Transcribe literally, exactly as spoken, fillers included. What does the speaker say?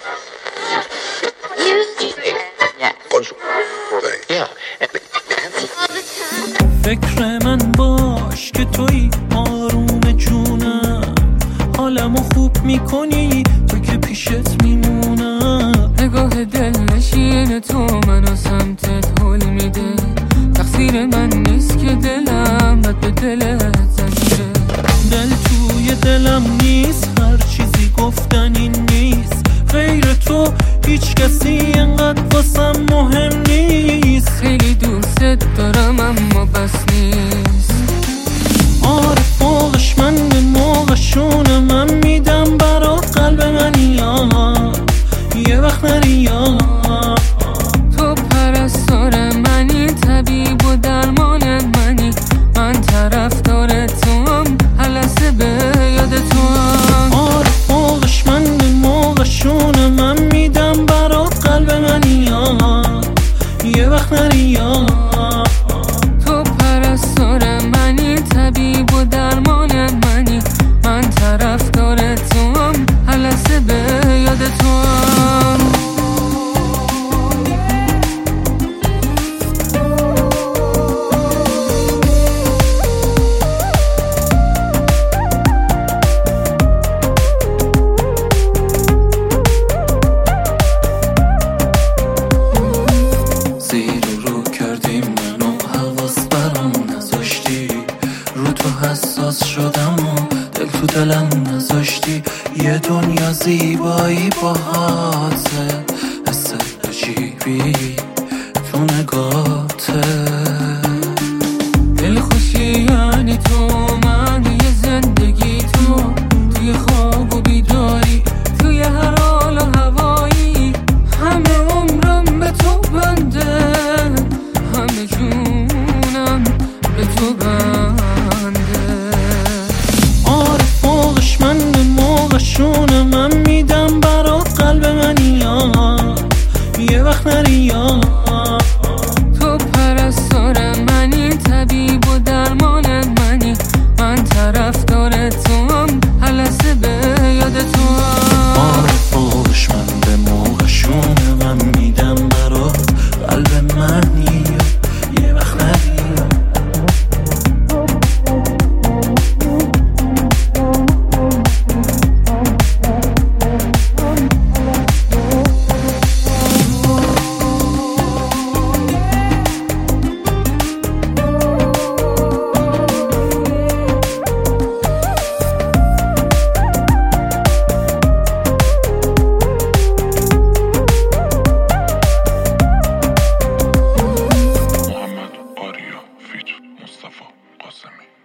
فکر من باش که توی آروم جونم، حالمو خوب میکنی تو که پیشت میمونم. نگاه دلنشین تو منو سمتت حل میده، تقصیر من نیست که دلم بد به دلت زنیده. دل توی دلم نیست، هر چیزی گفتنی نیست، غیر تو هیچ کسی انقدر واسم مهم نیست. خیلی دوست دارم اما بس نیست. آره فوقش من به موقعشونه، من میدم برات قلب منی یا یه وقت نری یا. تو پرستار منی، طبیب و درمان منی، من طرفدار توام، هر لحظه به یاد توام. آره فوقش من به موقعشونه، من میدم برات قلب منی یا یه وقت نری یا. تو پرستار منی، طبیب و درمان منی، من طرفدار توام، هر لحظه به یاد توام. حساس شدم و دل تو دلم نذاشتی، یه دنیا زیبایی باهاته، حس عجیبی تو نگاته. دل خوشی یعنی تو، من یه زندگی تو، توی خواب و بیداری، توی هر حال و هوایی، همه عمرم به تو بنده، همه جونم به تو بنده. من به موقعشونه، من میدم برات قلب منی یا یه وقت نری یا. تو پرستار منی، طبیب و درمان منی، من طرفدار توام، هر لحظه به یاد توام. آره فوقش من به موقعشونه، من میدم برات قلب منی یا یه وقت نری یا. مصطفی قاسمی